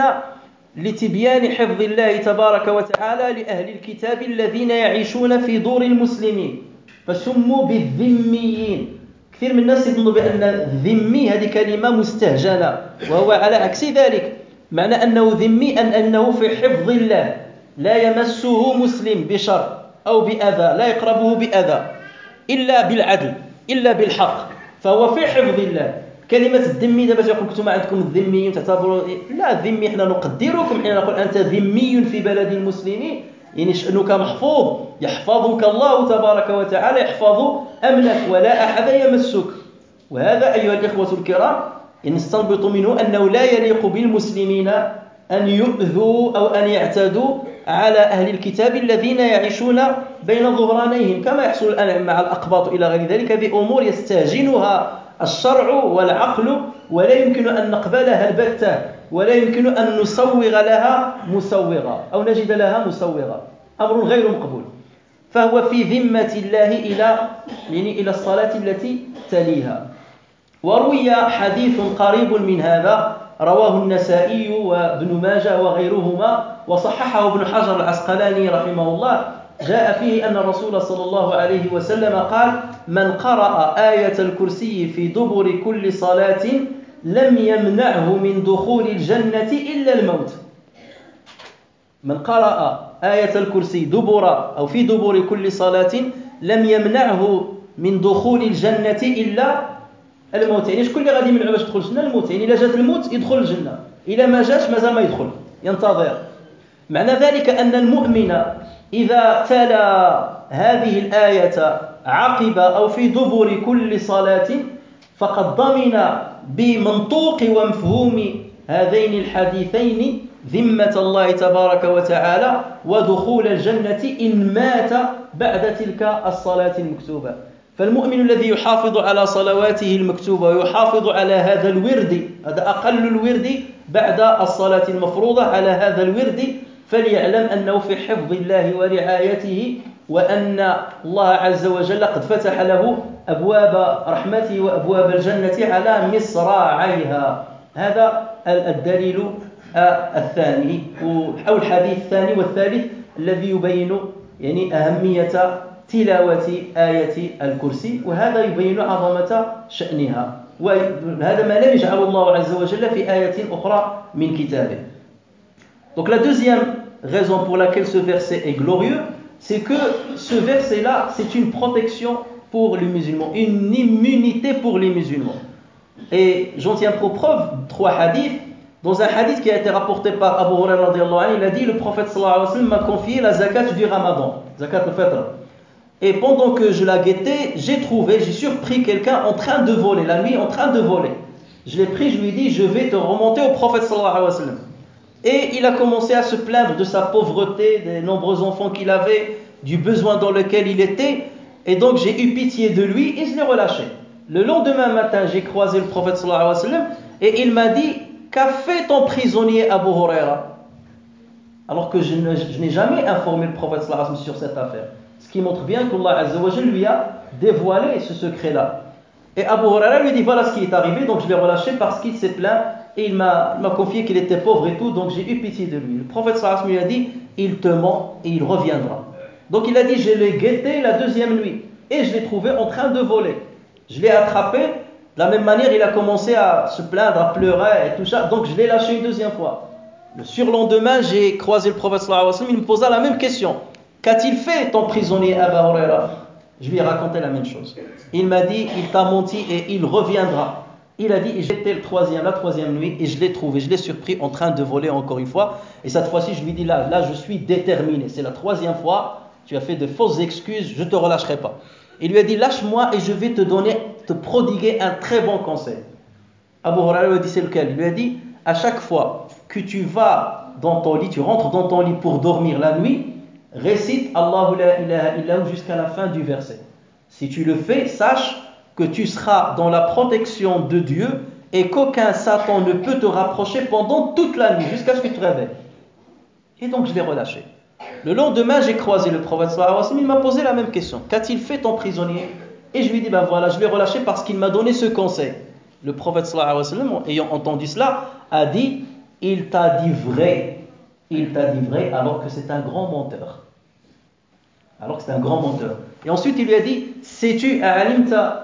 لتبيان حفظ الله تبارك وتعالى لأهل الكتاب الذين يعيشون في دور المسلمين، فسموا بالذميين. كثير من الناس يظنوا بأن الذمي هذه كلمة مستهجنة، وهو على عكس ذلك. معنى أنه ذمي أن أنه في حفظ الله، لا يمسه مسلم بشر أو بأذى، لا يقربه بأذى إلا بالعدل، إلا بالحق، فهو في حفظ الله. كلمة الذمي دابا تقول كنتم عندكم الذميين تعتبروا لا، الذمي احنا نقدركم حين نقول أنت ذمي في بلد المسلمين، يعني شأنك محفوظ، يحفظك الله تبارك وتعالى، يحفظ أمنك ولا أحد يمسك. وهذا أيها الإخوة الكرام نستنبط منه أنه لا يليق بالمسلمين أن يؤذوا أو أن يعتدوا على أهل الكتاب الذين يعيشون بين ظهرانيهم، كما يحصل الآن مع الأقباط إلى غير ذلك. هذه أمور يستهجنها الشرع والعقل، ولا يمكن أن نقبلها البتة، ولا يمكن أن نسوغ لها مسوغة أو نجد لها مسوغة، أمر غير مقبول. فهو في ذمة الله إلى يعني إلى الصلاة التي تليها. وروي حديث قريب من هذا رواه النسائي وابن ماجه وغيرهما، وصححه ابن حجر العسقلاني رحمه الله. جاء فيه أن الرسول صلى الله عليه وسلم قال: من قرأ آية الكرسي في دبر كل صلاة لم يمنعه من دخول الجنة إلا الموت. من قرأ آية الكرسي دبر أو في دبر كل صلاة لم يمنعه من دخول الجنة إلا الموت. يعني شكون اللي غادي يمنعه باش يدخل الجنة؟ الموت. يعني إذا جات الموت يدخل الجنة، إذا ما جاش مازال ما يدخل، ينتظر. معنى ذلك أن المؤمن إذا تلا هذه الآية عقب أو في دبر كل صلاة فقد ضمن بمنطوق ومفهوم هذين الحديثين ذمة الله تبارك وتعالى ودخول الجنة إن مات بعد تلك الصلاة المكتوبة. فالمؤمن الذي يحافظ على صلواته المكتوبة ويحافظ على هذا الورد، هذا أقل الورد بعد الصلاة المفروضة، على هذا الورد فليعلم أنه في حفظ الله ورعايته، وأن الله عز وجل قد فتح له أبواب رحمته وأبواب الجنة على مصراعيها. هذا الدليل الثاني أو الحديث الثاني والثالث الذي يبين يعني أهمية تلاوة آية الكرسي، وهذا يبين عظمة شأنها، وهذا ما لم يجعل الله عز وجل في آية أخرى من كتابه. Donc la deuxième raison pour laquelle ce verset est glorieux, c'est que ce verset-là, c'est une protection pour les musulmans, une immunité pour les musulmans. Et j'en tiens pour preuve trois hadiths. Dans un hadith qui a été rapporté par Abu Hurairah radiyallahu anhu, il a dit: le prophète sallallahu alayhi wa sallam m'a confié la zakat du Ramadan, zakat al-fitr. Et pendant que je la guettais, j'ai trouvé, j'ai surpris quelqu'un en train de voler, la nuit en train de voler. Je l'ai pris, je lui ai dit: je vais te remonter au prophète sallallahu alayhi wa sallam. Et il a commencé à se plaindre de sa pauvreté, des nombreux enfants qu'il avait, du besoin dans lequel il était. Et donc j'ai eu pitié de lui et je l'ai relâché. Le lendemain matin, j'ai croisé le prophète sallallahu alayhi wa sallam et il m'a dit: qu'a fait ton prisonnier Abu Huraira? Alors que je, ne, je n'ai jamais informé le prophète sallallahu alayhi wa sallam sur cette affaire. Ce qui montre bien qu'Allah Azza wa Jalla lui a dévoilé ce secret-là. Et Abu Huraira lui dit: voilà ce qui est arrivé, donc je l'ai relâché parce qu'il s'est plaint et il m'a, il m'a confié qu'il était pauvre et tout, donc j'ai eu pitié de lui. Le prophète sallallahu alayhi wa sallam lui a dit, il te ment et il reviendra. Donc il a dit, je l'ai guetté la deuxième nuit et je l'ai trouvé en train de voler. Je l'ai attrapé, de la même manière il a commencé à se plaindre, à pleurer et tout ça, donc je l'ai lâché une deuxième fois. Le surlendemain, j'ai croisé le prophète sallallahu alayhi wa sallam, il me posa la même question. Qu'a-t-il fait ton prisonnier Abu Huraira? Je lui ai raconté la même chose. Il m'a dit, il t'a menti et il reviendra. Il a dit, j'étais le troisième, la troisième nuit et je l'ai trouvé, je l'ai surpris en train de voler encore une fois. Et cette fois-ci, je lui dis, là, là, je suis déterminé. C'est la troisième fois, tu as fait de fausses excuses, je ne te relâcherai pas. Il lui a dit, lâche-moi et je vais te donner, te prodiguer un très bon conseil. Abu Huraira lui a dit, c'est lequel? Il lui a dit, à chaque fois que tu vas dans ton lit, tu rentres dans ton lit pour dormir la nuit, récite Allahu la ilaha illahu jusqu'à la fin du verset. Si tu le fais, sache que tu seras dans la protection de Dieu et qu'aucun Satan ne peut te rapprocher pendant toute la nuit, jusqu'à ce que tu te réveilles. Et donc je l'ai relâché. Le lendemain, j'ai croisé le prophète sallallahu alayhi wa sallam, il m'a posé la même question. Qu'a-t-il fait ton prisonnier? Et je lui ai dit, ben voilà, je l'ai relâché parce qu'il m'a donné ce conseil. Le prophète sallallahu alayhi wa sallam, ayant entendu cela, a dit, il t'a dit vrai. Il t'a dit vrai alors que c'est un grand menteur. Alors que c'est un grand menteur. Et ensuite, il lui a dit, sais-tu, a'alimta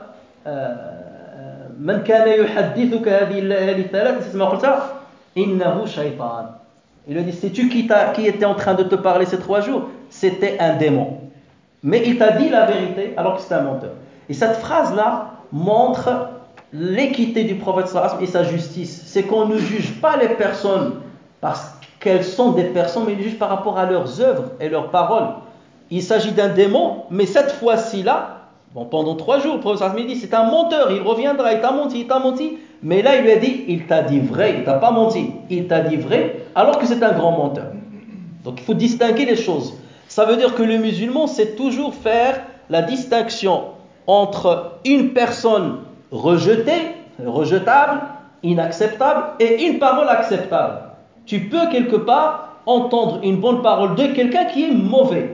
man kana yuhaddithuka hadhihi al-layali thalath, c'est ce qu'on dit, innahu shaytan. Il lui a dit, sais-tu qui, qui était en train de te parler ces trois jours? C'était un démon. Mais il t'a dit la vérité alors que c'est un menteur. Et cette phrase-là montre l'équité du prophète sallallahu alayhi wa sallam et sa justice. C'est qu'on ne juge pas les personnes parce qu'elles sont des personnes, mais ils jugent par rapport à leurs œuvres et leurs paroles. Il s'agit d'un démon, mais cette fois-ci là, bon, pendant trois jours, le prophète sallallahu alayhi wa sallam dit, c'est un menteur, il reviendra, il t'a menti, il t'a menti. Mais là, il lui a dit, il t'a dit vrai, il t'a pas menti, il t'a dit vrai, alors que c'est un grand menteur. Donc il faut distinguer les choses. Ça veut dire que le musulman sait toujours faire la distinction entre une personne rejetée, rejetable, inacceptable, et une parole acceptable. Tu peux quelque part entendre une bonne parole de quelqu'un qui est mauvais.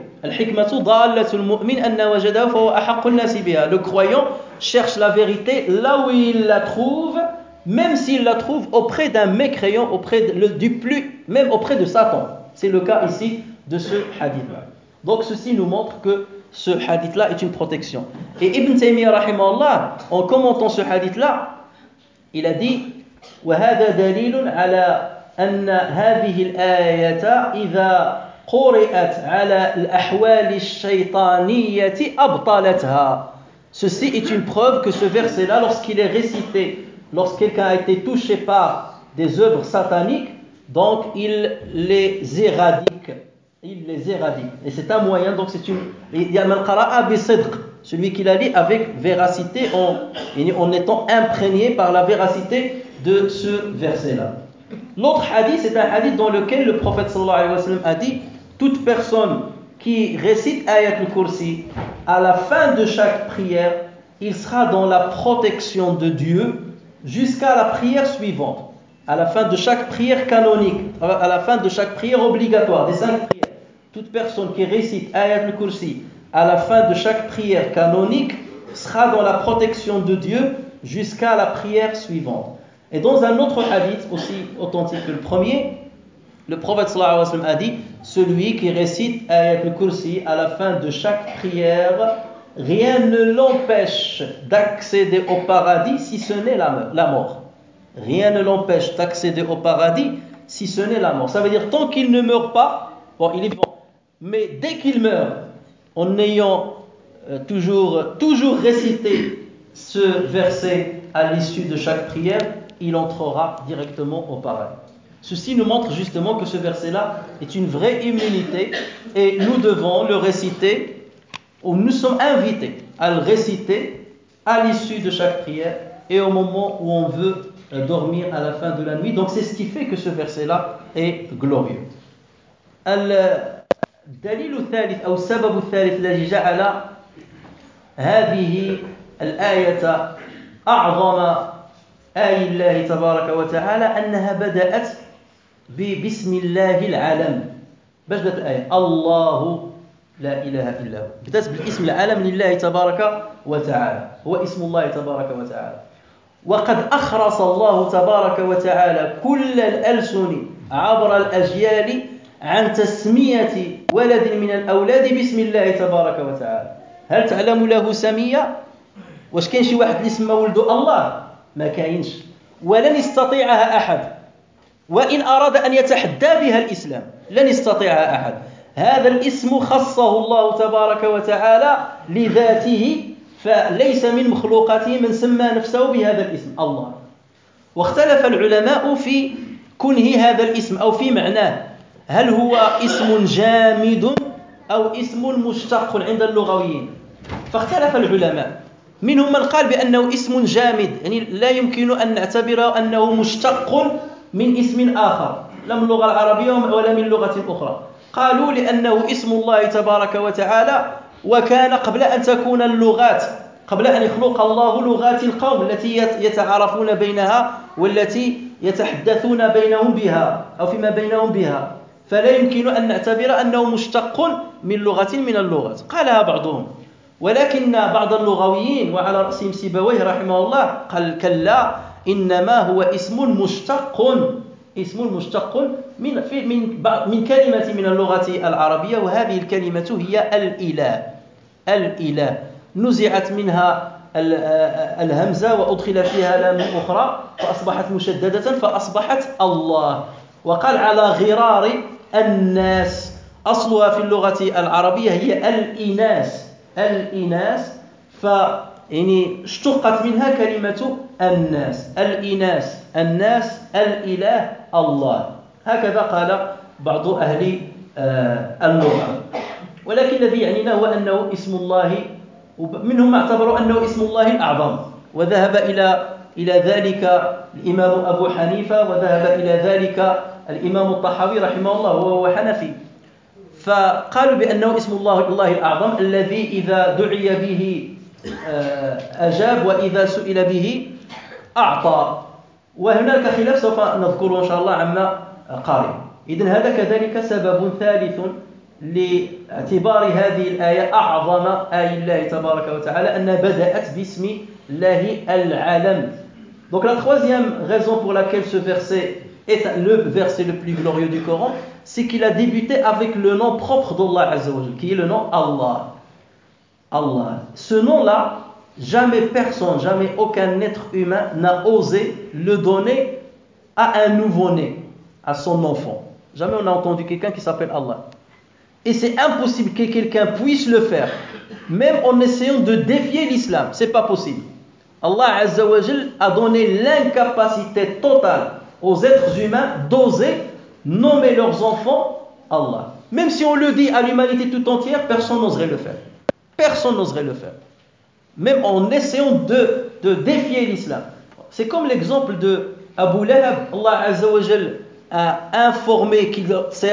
Le croyant cherche la vérité là où il la trouve, même s'il la trouve auprès d'un mécréant, auprès de, le, du plus, même auprès de Satan. C'est le cas ici de ce hadith-là. Donc ceci nous montre que ce hadith-là est une protection. Et Ibn Taymiyyah rahimahullah, en commentant ce hadith-là, il a dit وهذا دليل على أن هذه الآية إذا قرأت على الأحوال الشيطانية أبطلتها. Ceci est une preuve que ce verset-là, lorsqu'il est récité, lorsque quelqu'un a été touché par des œuvres sataniques, donc il les éradique. Il les éradique. Et c'est un moyen, donc c'est une. Il y a man qara'a bi sidq, celui qui la lit avec véracité, en, en étant imprégné par la véracité de ce verset-là. L'autre hadith, c'est un hadith dans lequel le prophète sallallahu alayhi wa sallam a dit, toute personne qui récite Ayat al-Kursi à la fin de chaque prière, il sera dans la protection de Dieu jusqu'à la prière suivante. À la fin de chaque prière canonique, à la fin de chaque prière obligatoire, des cinq prières, toute personne qui récite Ayat al-Kursi à la fin de chaque prière canonique sera dans la protection de Dieu jusqu'à la prière suivante. Et dans un autre hadith aussi authentique que le premier, le prophète sallallahu alayhi wa sallam a dit, celui qui récite Ayat al-Kursi à la fin de chaque prière, rien ne l'empêche d'accéder au paradis si ce n'est la mort. Rien ne l'empêche d'accéder au paradis si ce n'est la mort. Ça veut dire tant qu'il ne meurt pas, bon, il est vivant, mais dès qu'il meurt, en ayant euh, toujours, toujours récité ce verset à l'issue de chaque prière, il entrera directement au paradis. Ceci nous montre justement que ce verset-là est une vraie immunité et nous devons le réciter, ou nous sommes invités à le réciter à l'issue de chaque prière et au moment où on veut dormir à la fin de la nuit. Donc c'est ce qui fait que ce verset-là est glorieux. الدليل الثالث أو السبب الثالث الذي جعل هذه الآية أعظم آي الله تبارك وتعالى أنها بدأت بسم الله العلم. باش بدأت الآية الله لا إله إلا هو، بدأت بالاسم العلم لله تبارك وتعالى، هو اسم الله تبارك وتعالى. وقد أخرص الله تبارك وتعالى كل الألسن عبر الأجيال عن تسمية ولد من الأولاد باسم الله تبارك وتعالى. هل تعلم له سمية؟ واش كاين شي واحد اللي سمى ولده الله؟ ما كاينش، ولن يستطيعها أحد، وإن أراد أن يتحدى بها الإسلام لن يستطيعها أحد. هذا الاسم خصه الله تبارك وتعالى لذاته، فليس من مخلوقاته من سمى نفسه بهذا الاسم الله. واختلف العلماء في كنه هذا الاسم أو في معناه، هل هو اسم جامد أو اسم مشتق عند اللغويين؟ فاختلف العلماء، منهم من قال بأنه اسم جامد، يعني لا يمكن أن نعتبره أنه مشتق من اسم آخر، لا من اللغة العربية ولا من لغة أخرى. قالوا لأنه اسم الله تبارك وتعالى، وكان قبل أن تكون اللغات، قبل أن يخلق الله لغات القوم التي يتعارفون بينها والتي يتحدثون بينهم بها أو فيما بينهم بها، فلا يمكن أن نعتبر أنه مشتق من لغة من اللغات. قالها بعضهم، ولكن بعض اللغويين وعلى رأسهم سيبويه رحمه الله قال كلا، إنما هو اسم مشتق، اسم مشتق من من من كلمة من اللغة العربية، وهذه الكلمة هي الإله. الإله نزعت منها الهمزة وأدخل فيها لام أخرى فأصبحت مشددة فأصبحت الله. وقال على غرار الناس، أصلها في اللغة العربية هي الإناث، الإناث، ف يعني اشتقت منها كلمة الناس، الإناث، الناس، الإله، الله. هكذا قال بعض أهل اللغة. ولكن الذي يعنينا هو أنه اسم الله، منهم اعتبروا أنه اسم الله الأعظم، وذهب إلى إلى ذلك الإمام أبو حنيفة، وذهب إلى ذلك الإمام الطحاوي رحمه الله وهو حنفي، فقالوا بأنه اسم الله الله الأعظم الذي إذا دعي به أجاب وإذا سئل به أعطى. وهناك خلاف سوف نذكره إن شاء الله عما قارئ. إذن هذا كذلك سبب ثالث لاعتبار هذه الآية أعظم آي الله تبارك وتعالى، أنها بدأت باسم الله العالم. Donc la troisième raison pour laquelle ce verset est le verset le plus glorieux du Coran, c'est qu'il a débuté avec le nom propre d'Allah Azza wa Jalla, qui est le nom Allah. Allah. Ce nom-là, jamais personne, jamais aucun être humain n'a osé le donner à un nouveau-né, à son enfant. Jamais on a entendu quelqu'un qui s'appelle Allah. Et c'est impossible que quelqu'un puisse le faire, même en essayant de défier l'islam. C'est pas possible. Allah Azza wa Jal a donné l'incapacité totale aux êtres humains d'oser nommer leurs enfants Allah. Même si on le dit à l'humanité tout entière, personne n'oserait le faire. Personne n'oserait le faire. Même en essayant de, de défier l'islam. C'est comme l'exemple de Abu Lahab. Allah Azza wa Jal a informé qu'il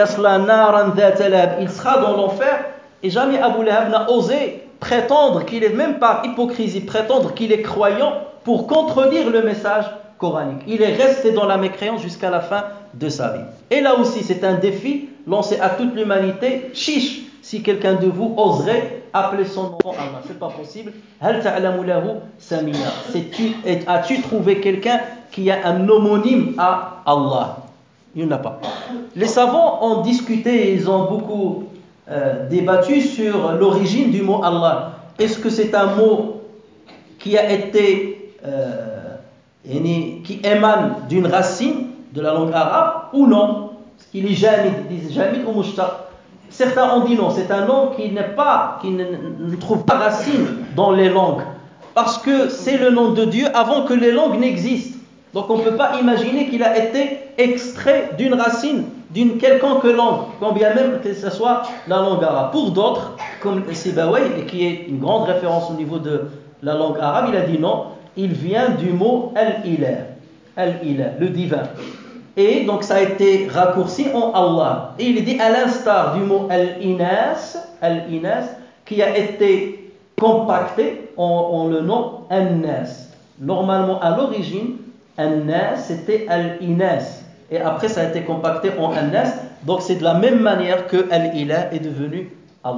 il sera dans l'enfer, et jamais Abu Lahab n'a osé prétendre qu'il est, même par hypocrisie, prétendre qu'il est croyant pour contredire le message coranique. Il est resté dans la mécréance jusqu'à la fin de sa vie. Et là aussi, c'est un défi lancé à toute l'humanité. Chiche, si quelqu'un de vous oserait appeler son nom Allah, c'est pas possible. Hal ta'lamu lahu samia. As-tu trouvé quelqu'un qui a un homonyme à Allah? Il n'y en a pas. Les savants ont discuté, ils ont beaucoup euh, débattu sur l'origine du mot Allah. Est-ce que c'est un mot qui a été euh, qui émane d'une racine de la langue arabe ou non? Il est jamid, ils disent jamid ou mushtaq. Certains ont dit non, c'est un nom qui n'est pas, qui ne, ne trouve pas racine dans les langues, parce que c'est le nom de Dieu avant que les langues n'existent. Donc on ne peut pas imaginer qu'il a été extrait d'une racine, d'une quelconque langue, quand bien même que ce soit la langue arabe. Pour d'autres, comme Sibawayh, qui est une grande référence au niveau de la langue arabe, il a dit non, il vient du mot al-ilah, al-ilah, le divin. Et donc ça a été raccourci en Allah. Et il est dit à l'instar du mot al-inas, al-inas, qui a été compacté en, en le nom an-nas. Normalement, à l'origine, an-nas, c'était al-inas. Et après, ça a été compacté en an-nas. Donc c'est de la même manière que al-ilah est devenu Allah.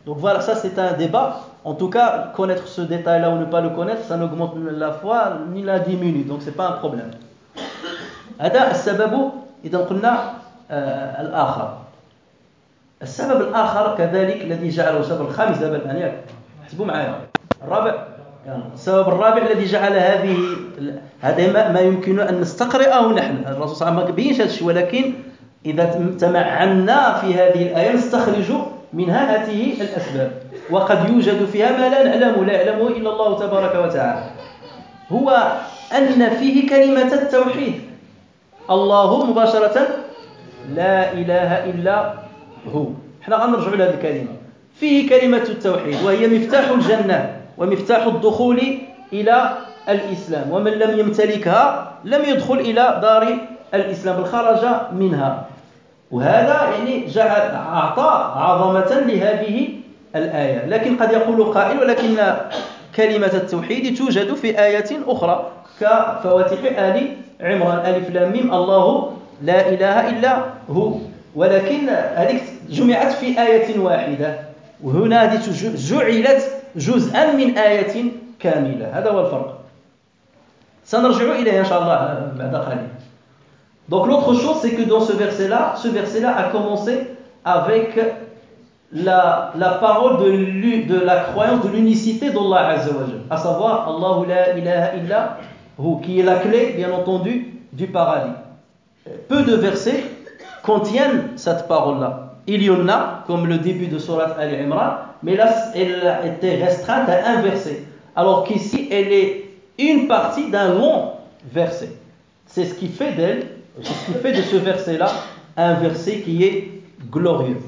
Donc voilà, ça c'est un débat. En tout cas, connaître ce détail-là ou ne pas le connaître, ça n'augmente la foi ni la diminue, donc c'est pas un problème. هذا السبب إذا قلنا الآخر. السبب الآخر كذلك الذي جعله السبب الخامس دابا الآن ياك اكتبوا معايا الرابع. السبب الرابع الذي جعل هذه هذا ما يمكن أن نستقرئه نحن. الرسول صلى الله عليه وسلم ما بينش هذا الشيء، ولكن إذا تمعنا في هذه الآية نستخرج منها هذه الأسباب، وقد يوجد فيها ما لا نعلمه لا يعلمه إلا الله تبارك وتعالى. هو أن فيه كلمة التوحيد. الله مباشرة لا إله إلا هو. احنا غنرجعوا لهذه الكلمة. فيه كلمة التوحيد وهي مفتاح الجنة ومفتاح الدخول إلى الإسلام، ومن لم يمتلكها لم يدخل إلى دار الإسلام بل خرج منها. وهذا يعني جعل أعطى عظمة لهذه الآية. لكن قد يقول قائل ولكن كلمة التوحيد توجد في آية أخرى كفواتح آل عمران ألف لام ميم الله لا إله إلا هو، ولكن هذه جمعت في آية واحدة، وهنا هذه جعلت جزءا من آية كاملة. هذا هو الفرق، سنرجع إليه إن شاء الله بعد قليل. Donc l'autre chose, c'est que dans ce verset-là, ce verset-là a commencé avec la, la parole de, de la croyance de l'unicité d'Allah Azza wa Jalla, à savoir Allahu la ilaha illa hu, qui est la clé, bien entendu, du paradis. Peu de versets contiennent cette parole-là. Il y en a, comme le début de Surat Al-Imran, mais là, elle était restreinte à un verset, alors qu'ici, elle est une partie d'un long verset. C'est ce qui fait d'elle, c'est ce qui fait de ce verset-là un verset qui est glorieux.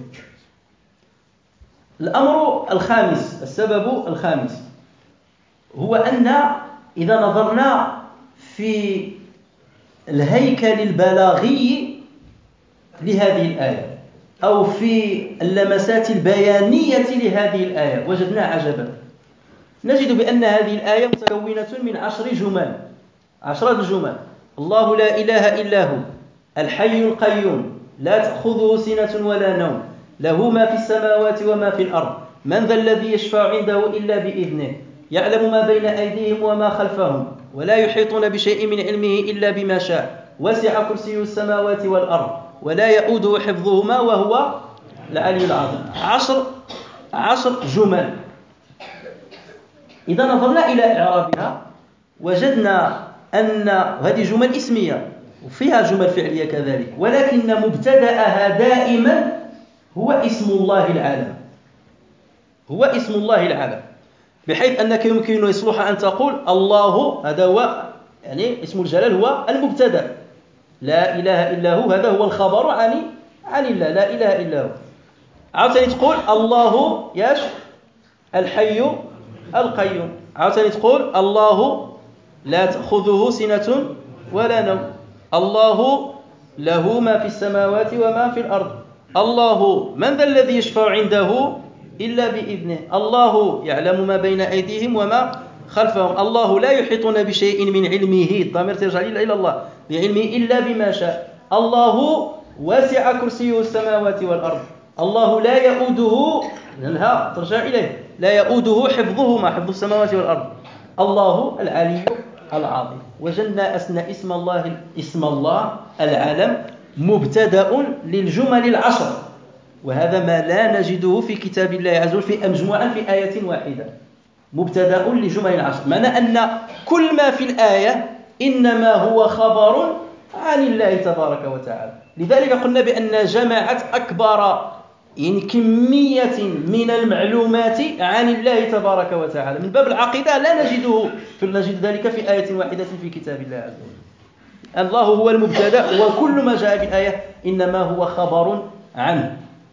الأمر الخامس، السبب الخامس هو أن إذا نظرنا في الهيكل البلاغي لهذه الآية أو في اللمسات البيانية لهذه الآية وجدنا عجبا. نجد بأن هذه الآية متكونة من عشر جمل، عشرة جمل. الله لا إله إلا هو الحي القيوم لا تأخذه سنة ولا نوم له ما في السماوات وما في الأرض من ذا الذي يشفع عنده إلا بإذنه يعلم ما بين أيديهم وما خلفهم ولا يحيطون بشيء من علمه إلا بما شاء وسع كرسيه السماوات والأرض ولا يؤوده حفظهما وهو العلي العظيم. عشر عشر جمل. إذا نظرنا إلى إعرابها وجدنا أن هذه جمل اسمية وفيها جمل فعلية كذلك، ولكن مبتدأها دائما هو اسم الله العالم، هو اسم الله العالم، بحيث أنك يمكن يصلح أن تقول الله، هذا هو يعني اسم الجلال هو المبتدأ، لا إله إلا هو هذا هو الخبر عن عن الله لا إله إلا هو. عاوتاني تقول الله ياش الحي القيوم، عاوتاني تقول الله لا تأخذه سنة ولا نوم، الله له ما في السماوات وما في الأرض، الله من ذا الذي يشفع عنده إلا بإذنه، الله يعلم ما بين أيديهم وما خلفهم، الله لا يحيطون بشيء من علمه، الضمير ترجع إلى الله، بعلمه إلا بما شاء، الله واسع كرسيه السماوات والأرض، الله لا يؤوده لأنها ترجع إليه لا يؤوده حفظهما حفظ السماوات والأرض، الله العلي العظيم. وجدنا أثناء اسم الله اسم الله العلم مبتدأ للجمل العشر، وهذا ما لا نجده في كتاب الله عز وجل في مجموعة في آية واحدة، مبتدأ لجمل العشر، معنى أن كل ما في الآية إنما هو خبر عن الله تبارك وتعالى. لذلك قلنا بأن جمعت أكبر يعني كمية من المعلومات عن الله تبارك وتعالى. من باب العقيدة لا نجده نجد ذلك في آية واحدة في كتاب الله عز وجل. الله هو المبتدأ وكل ما جاء في الآية إنما هو خبر عنه.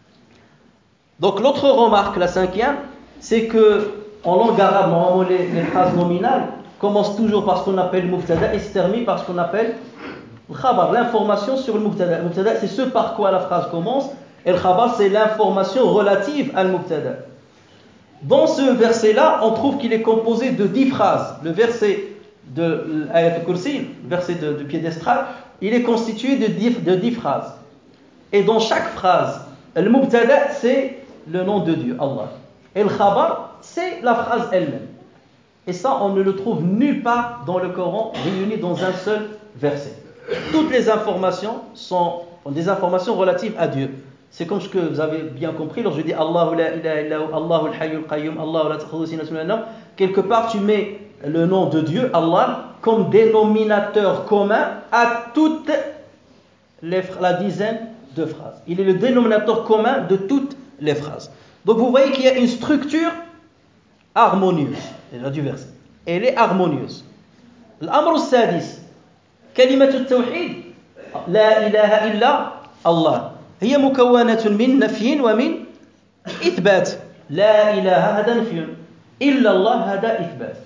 Donc l'autre remarque, la cinquième, c'est que en langue arabe, normalement les, les phrases nominales commencent toujours par ce qu'on appelle mubtada et se terminent par ce qu'on appelle le khabar, l'information sur le mubtada. Le mubtada, c'est ce par quoi la phrase commence, et le khabar, c'est l'information relative à le mubtada. Dans ce verset-là, on trouve qu'il est composé de dix phrases. Le verset de l'ayat al-Kursi, le verset de, de piédestal, il est constitué de dix, de dix phrases. Et dans chaque phrase, le mubtada, c'est le nom de Dieu, Allah. Et le khabar, c'est la phrase elle-même. Et ça, on ne le trouve nulle part dans le Coran, réuni dans un seul verset. Toutes les informations sont des informations relatives à Dieu. C'est comme ce que vous avez bien compris, lorsque je dis Allahu la ilaha illa hu, Allahu al-hayyul qayyum, Allahu la ta'khudhuhu sinatun wa la nawm, quelque part tu mets le nom de Dieu, Allah, comme dénominateur commun à toute les, la dizaine de phrases. Il est le dénominateur commun de toutes les phrases. Donc vous voyez qu'il y a une structure harmonieuse, déjà du verset. Elle est harmonieuse. L'amr al-sadis, كلمة التوحيد لا إله إلا الله هي مكونة من نفي ومن إثبات. لا إله هذا نفي، إلا الله هذا إثبات.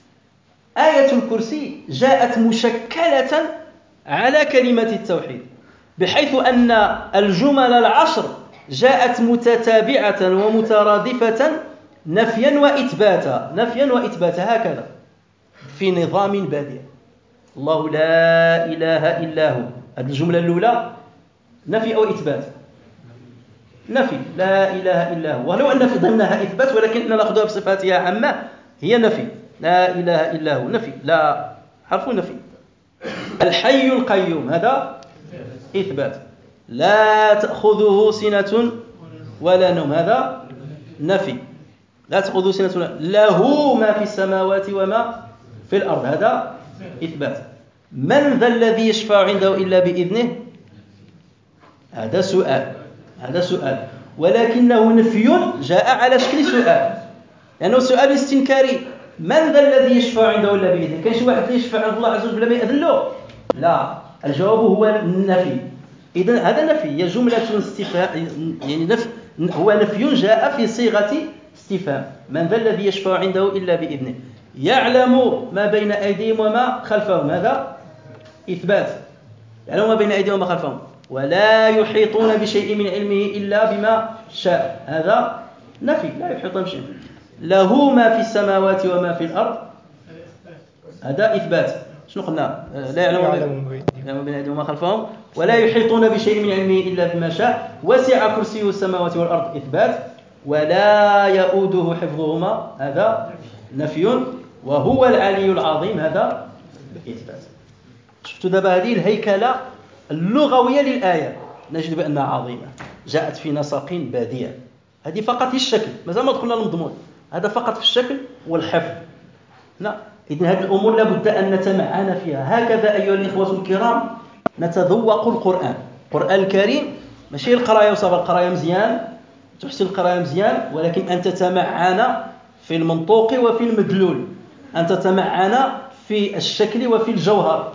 آية الكرسي جاءت مشكلة على كلمة التوحيد، بحيث أن الجمل العشر جاءت متتابعة ومترادفة نفيا وإثباتا، نفيا وإثباتا هكذا في نظام بادئ. الله لا إله إلا هو، هذه الجملة الأولى نفي أو إثبات؟ نفي، لا إله إلا هو، ولو أن في ضمنها إثبات ولكن نأخذها بصفاتها عامة، هي نفي، لا إله إلا هو، نفي، لا حرف نفي. الحي القيوم هذا إثبات. لا تأخذه سنة ولا نوم هذا نفي، لا تأخذه سنة ولا نوم. له ما في السماوات وما في الأرض هذا إثبات. من ذا الذي يشفع عنده إلا بإذنه؟ هذا سؤال، هذا سؤال، ولكنه نفي جاء على شكل سؤال، لأنه سؤال استنكاري. من ذا الذي يشفع عنده إلا بإذنه؟ كاين شي واحد اللي يشفع عند الله عز وجل بلا ما يأذن له؟ لا، الجواب هو النفي. إذن هذا نفي، هي جملة استفهام، يعني نفي، هو نفي جاء في صيغة استفهام. من ذا الذي يشفع عنده إلا بإذنه؟ يعلم ما بين أيديهم وما خلفهم هذا إثبات، يعلم ما بين أيديهم وما خلفهم. ولا يحيطون بشيء من علمه إلا بما شاء هذا نفي، لا يحيطون بشيء. له ما في السماوات وما في الأرض هذا إثبات. شنو قلنا؟ لا يعلم ما بين أيديهم وما خلفهم. ولا يحيطون بشيء من علمه إلا بما شاء. وسع كرسيه السماوات والأرض إثبات. ولا يؤوده حفظهما هذا نفي. وهو العلي العظيم هذا إثبات. شفتوا دابا هذه الهيكلة اللغوية للآية، نجد بأنها عظيمة، جاءت في نسق بديع. هذه فقط في الشكل، مازال ما دخلنا المضمون، هذا فقط في الشكل والحفظ. لا، إذن هذه الأمور لابد أن نتمعن فيها. هكذا أيها الإخوة الكرام نتذوق القرآن. القرآن الكريم ماشي القراية وصافي، القراية مزيان، تحسن القراية مزيان، ولكن أن تتمعن في المنطوق وفي المدلول، أن تتمعن في الشكل وفي الجوهر.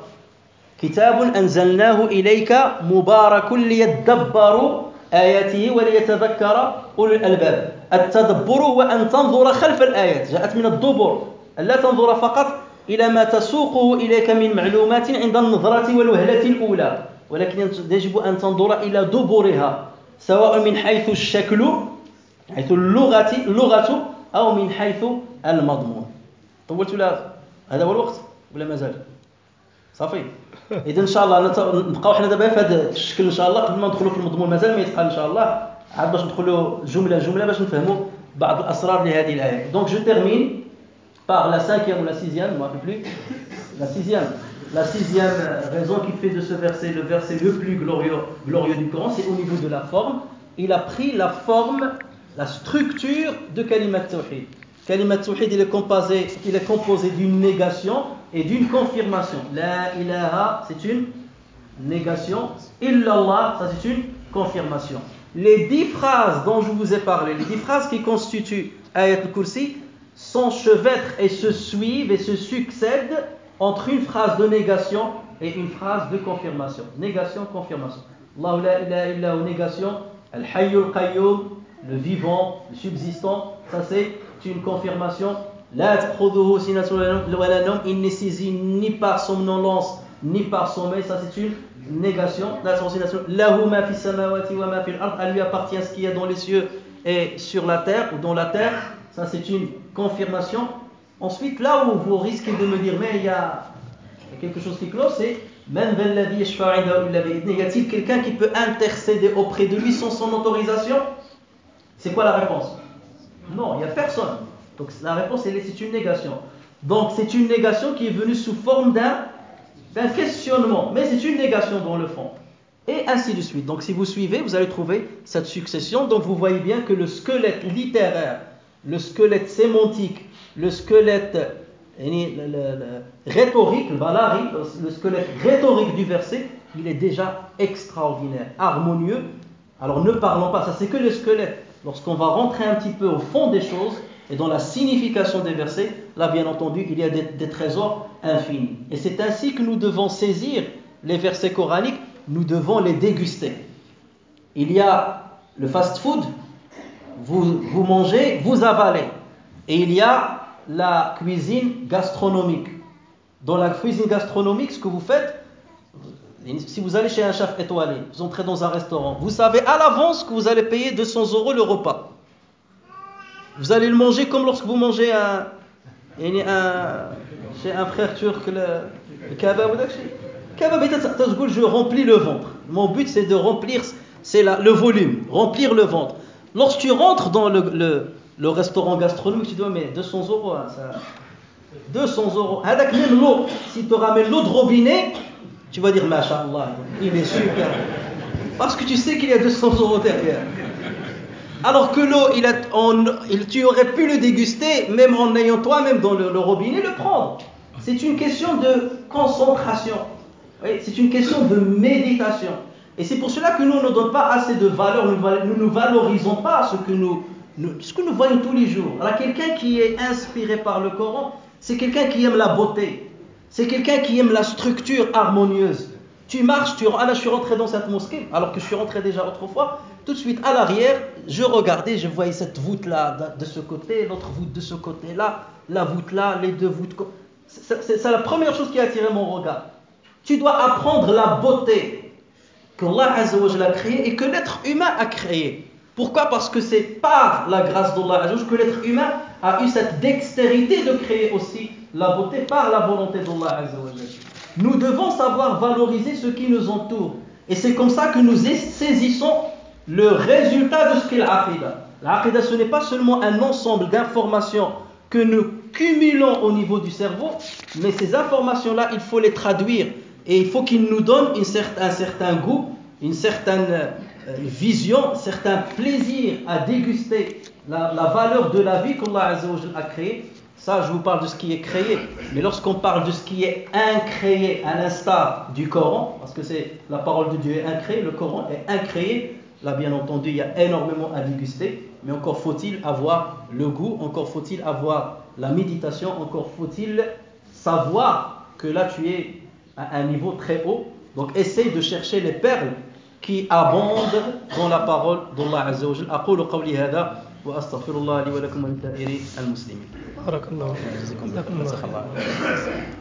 كتاب أنزلناه إليك مبارك ليدبروا آياته وليتذكر أولو الألباب. التدبر هو أن تنظر خلف الآيات، جاءت من الدبر، ألا تنظر فقط إلى ما تسوقه إليك من معلومات عند النظرة والوهلة الأولى، ولكن يجب أن تنظر إلى دبرها، سواء من حيث الشكل، حيث اللغة اللغة أو من حيث المضمون. طولت ولا هذا هو الوقت ولا مازال؟ صافي. إذا إن شاء الله نبقاو حنا دابا في هذا الشكل إن شاء الله قبل ما ندخلوا في المضمون، مازال ما يتقال إن شاء الله، عاد باش ندخلوا جملة جملة باش نفهموا بعض الأسرار لهذه الآية. Donc je termine par la cinquième ou la sixième, je ne me rappelle plus, la sixième, la sixième raison qui fait de ce verset le verset le plus glorieux, glorieux du Coran, c'est au niveau de la forme. Il a pris la forme, la structure de Kalimat Tawhid. Kalimat Tawhid, il est composé, il est composé d'une négation et d'une confirmation. La ilaha, c'est une négation. Illallah, ça c'est une confirmation. Les dix phrases dont je vous ai parlé, les dix phrases qui constituent Ayat al-Kursi, s'enchevêtrent et se suivent et se succèdent entre une phrase de négation et une phrase de confirmation. Négation, confirmation. Allahu la ilaha illa hu, négation. Al-Hayyul Qayyum, le vivant, le subsistant, ça c'est une confirmation. La ta'khudhuhu sinatun wa la nawm, il n'est saisi ni par somnolence ni par sommeil, ça c'est une négation. Lahu ma fi samawati wa ma fi al-ard, à lui appartient ce qu'il y a dans les cieux et sur la terre ou dans la terre, ça c'est une confirmation. Ensuite, là où vous risquez de me dire mais il y a quelque chose qui cloche, c'est man dhal ladhi yashfa'u 'indahu illa bi'idhnihi, y a-t-il quelqu'un qui peut intercéder auprès de lui sans son autorisation? C'est quoi la réponse? Non, il n'y a personne. Donc la réponse, elle est, c'est une négation. Donc c'est une négation qui est venue sous forme d'un, d'un questionnement. Mais c'est une négation dans le fond. Et ainsi de suite. Donc si vous suivez, vous allez trouver cette succession. Donc vous voyez bien que le squelette littéraire, le squelette sémantique, le squelette le, le, le, rhétorique, le balari, le squelette rhétorique du verset, il est déjà extraordinaire, harmonieux. Alors ne parlons pas, ça c'est que le squelette. Lorsqu'on va rentrer un petit peu au fond des choses et dans la signification des versets, là bien entendu il y a des, des trésors infinis. Et c'est ainsi que nous devons saisir les versets coraniques, nous devons les déguster. Il y a le fast-food, vous, vous mangez, vous avalez. Et il y a la cuisine gastronomique. Dans la cuisine gastronomique, ce que vous faites, si vous allez chez un chef étoilé, vous entrez dans un restaurant, vous savez à l'avance que vous allez payer deux cents euros le repas. Vous allez le manger comme lorsque vous mangez un, un, chez un frère turc, le, le kebab ou kebab, je remplis le ventre. Mon but c'est de remplir, c'est la, le volume, remplir le ventre. Lorsque tu rentres dans le, le, le restaurant gastronomique, tu dis mais deux cents euros, hein, ça, deux cents euros. Avec même l'eau, si tu ramènes l'eau de robinet, tu vas dire Masha'Allah, il est super. Parce que tu sais qu'il y a deux cents euros derrière. Alors que l'eau, il a, on, il, tu aurais pu le déguster, même en ayant toi-même dans le, le robinet, le prendre. C'est une question de concentration. Oui, c'est une question de méditation. Et c'est pour cela que nous ne donnons pas assez de valeur, nous ne valorisons pas ce que nous, nous, ce que nous voyons tous les jours. Alors quelqu'un qui est inspiré par le Coran, c'est quelqu'un qui aime la beauté. C'est quelqu'un qui aime la structure harmonieuse. Tu marches, tu, ah là je suis rentré dans cette mosquée, alors que je suis rentré déjà autrefois, tout de suite à l'arrière, je regardais, je voyais cette voûte-là de ce côté, l'autre voûte de ce côté-là, la voûte-là, les deux voûtes. C'est, c'est, c'est la première chose qui a attiré mon regard. Tu dois apprendre la beauté qu'Allah Azza wa Jalla a créée et que l'être humain a créée. Pourquoi ? Parce que c'est par la grâce d'Allah Azza wa Jalla que l'être humain a eu cette dextérité de créer aussi la beauté par la volonté d'Allah Azza wa Jalla. Nous devons savoir valoriser ce qui nous entoure. Et c'est comme ça que nous saisissons le résultat de ce qu'est l'Aqidah. L'Aqidah, ce n'est pas seulement un ensemble d'informations que nous cumulons au niveau du cerveau, mais ces informations-là, il faut les traduire. Et il faut qu'ils nous donnent une certain, un certain goût, une certaine euh, vision, un certain plaisir à déguster la, la valeur de la vie qu'Allah Azza wa Jalla a créée. Ça, je vous parle de ce qui est créé. Mais lorsqu'on parle de ce qui est incréé, à l'instar du Coran, parce que c'est la parole de Dieu est incréée, le Coran est incréé, là bien entendu, il y a énormément à déguster, mais encore faut-il avoir le goût, encore faut-il avoir la méditation, encore faut-il savoir que là tu es à un niveau très haut. Donc essaye de chercher les perles qui abondent dans la parole d'Allah Azza wa Jalla. أقول قولي هذا وأستغفر الله لي ولكم ولسائر المسلمين. بارك الله فيك.